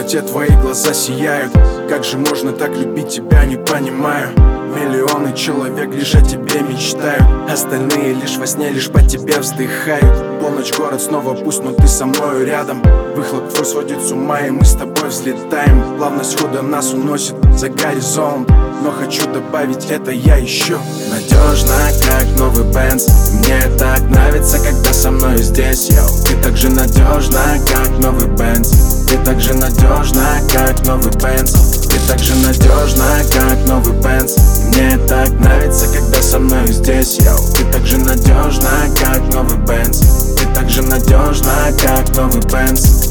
темноте твои глаза сияют. Как же можно так любить тебя, не понимаю. Миллионы человек лишь о тебе мечтают, остальные лишь во сне, лишь по тебе вздыхают. Полночь, город снова пуст, но ты со мною рядом. Выхлоп твой сводит с ума, и мы с тобой взлетаем. Плавность хода нас уносит за горизонт, но хочу добавить это я еще. Надежно, как новый Бенц. Мне так нравится, когда со мною здесь, йоу. Ты так же надежна, как новый Бенц. Ты так же надежна, как новый Бенц. Ты так же надежна, как новый Бенц. Мне так нравится, когда со мною здесь, йоу. Ты так же надежна, как новый Бенц. Ты так же надежна, как новый Бенц.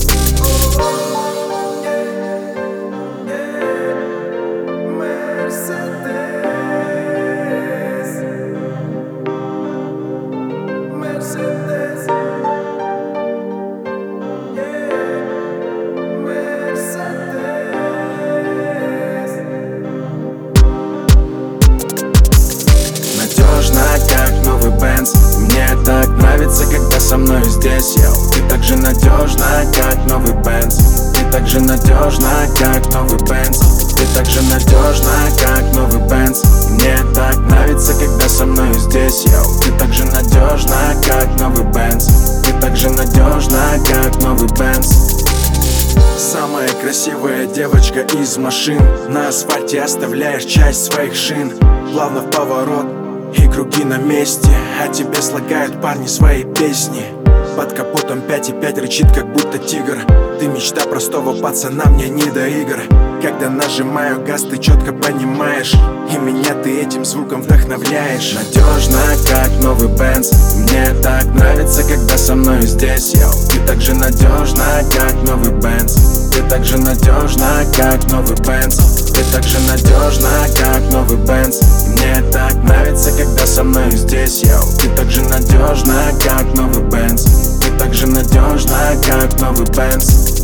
Как новый Бенц. Мне так нравится, когда со мною здесь, йоу. Ты так же надежна, как новый Бенц. Ты так же надежна, как новый Бенц. Ты так же надежна, как новый Бенц. Мне так нравится, когда со мною здесь, йоу. Ты так же надежна, как новый Бенц. Ты так же надежна, как новый Бенц. Самая красивая девочка из машин. На асфальте оставляешь часть своих шин. Плавно в поворот и круги на месте, а тебе слагают парни свои песни. Под капотом 5,5 рычит, как будто тигр. Ты мечта простого пацана, мне не до игр. Когда нажимаю газ, ты четко понимаешь, и меня ты этим звуком вдохновляешь. Надежно, как новый Бенц. Мне так нравится, когда со мною здесь, йоу. Ты так же надежна, как новый Бенц. Ты так же надежна, как новый Бенц. Ты так же надежна, как новый Бенц. Мне так нравится, когда со мною здесь, йоу. Ты так же надежна, как новый Бенц. Ты так же надежна, как новый Бенц.